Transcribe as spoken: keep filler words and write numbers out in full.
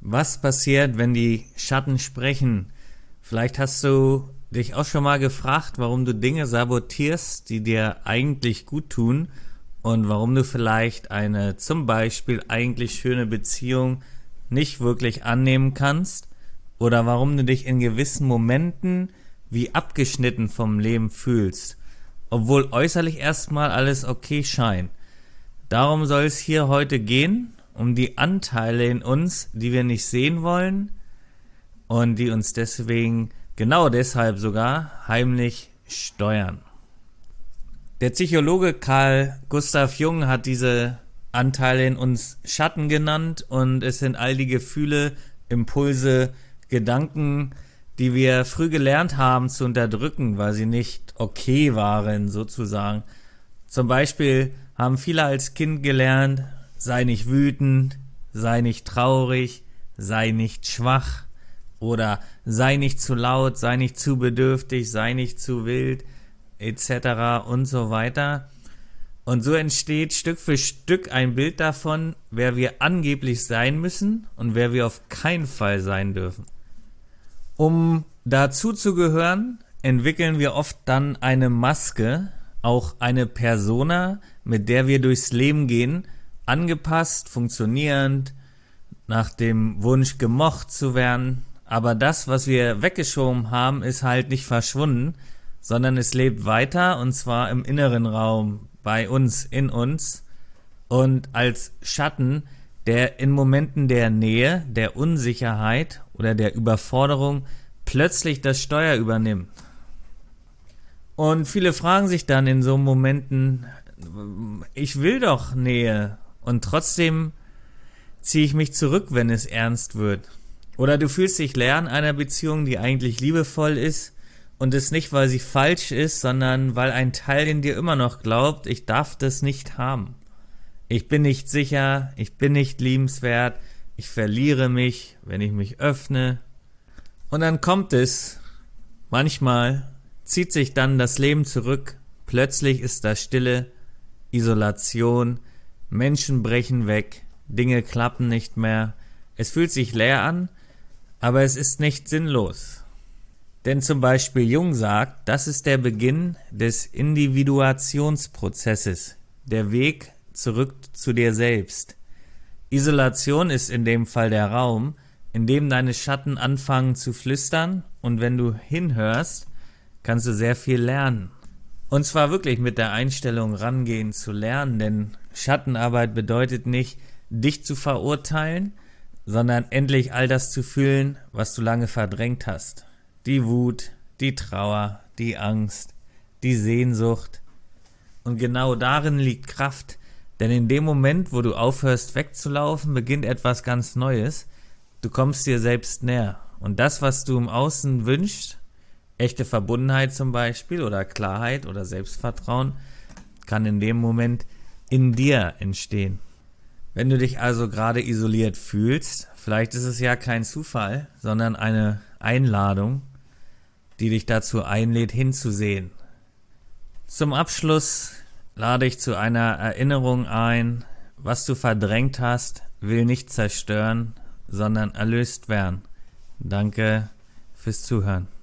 Was passiert, wenn die Schatten sprechen? Vielleicht hast du dich auch schon mal gefragt, warum du Dinge sabotierst, die dir eigentlich gut tun, und warum du vielleicht eine zum Beispiel eigentlich schöne Beziehung nicht wirklich annehmen kannst, oder warum du dich in gewissen Momenten wie abgeschnitten vom Leben fühlst, obwohl äußerlich erstmal alles okay scheint. Darum soll es hier heute gehen, um die Anteile in uns, die wir nicht sehen wollen und die uns deswegen, genau deshalb sogar, heimlich steuern. Der Psychologe Carl Gustav Jung hat diese Anteile in uns Schatten genannt, und es sind all die Gefühle, Impulse, Gedanken, die wir früh gelernt haben zu unterdrücken, weil sie nicht okay waren, sozusagen. Zum Beispiel haben viele als Kind gelernt: sei nicht wütend, sei nicht traurig, sei nicht schwach, oder sei nicht zu laut, sei nicht zu bedürftig, sei nicht zu wild, et cetera und so weiter. Und so entsteht Stück für Stück ein Bild davon, wer wir angeblich sein müssen und wer wir auf keinen Fall sein dürfen. Um dazu zu gehören, entwickeln wir oft dann eine Maske, auch eine Persona, mit der wir durchs Leben gehen, angepasst, funktionierend, nach dem Wunsch gemocht zu werden. Aber das, was wir weggeschoben haben, ist halt nicht verschwunden, sondern es lebt weiter, und zwar im inneren Raum, bei uns, in uns, und als Schatten, der in Momenten der Nähe, der Unsicherheit oder der Überforderung plötzlich das Steuer übernimmt. Und viele fragen sich dann in so Momenten: ich will doch Nähe, und trotzdem ziehe ich mich zurück, wenn es ernst wird. Oder du fühlst dich leer in einer Beziehung, die eigentlich liebevoll ist, und es nicht, weil sie falsch ist, sondern weil ein Teil in dir immer noch glaubt, ich darf das nicht haben. Ich bin nicht sicher, ich bin nicht liebenswert, ich verliere mich, wenn ich mich öffne. Und dann kommt es, manchmal zieht sich dann das Leben zurück, plötzlich ist da Stille, Isolation, Menschen brechen weg, Dinge klappen nicht mehr, es fühlt sich leer an, aber es ist nicht sinnlos. Denn zum Beispiel Jung sagt, das ist der Beginn des Individuationsprozesses, der Weg zurück zu dir selbst. Isolation ist in dem Fall der Raum, in dem deine Schatten anfangen zu flüstern, und wenn du hinhörst, kannst du sehr viel lernen. Und zwar wirklich mit der Einstellung rangehen zu lernen, denn Schattenarbeit bedeutet nicht, dich zu verurteilen, sondern endlich all das zu fühlen, was du lange verdrängt hast. Die Wut, die Trauer, die Angst, die Sehnsucht. Und genau darin liegt Kraft, denn in dem Moment, wo du aufhörst wegzulaufen, beginnt etwas ganz Neues. Du kommst dir selbst näher. Und das, was du im Außen wünschst, echte Verbundenheit zum Beispiel oder Klarheit oder Selbstvertrauen, kann in dem Moment in dir entstehen. Wenn du dich also gerade isoliert fühlst, vielleicht ist es ja kein Zufall, sondern eine Einladung, die dich dazu einlädt, hinzusehen. Zum Abschluss lade ich zu einer Erinnerung ein: was du verdrängt hast, will nicht zerstören, sondern erlöst werden. Danke fürs Zuhören.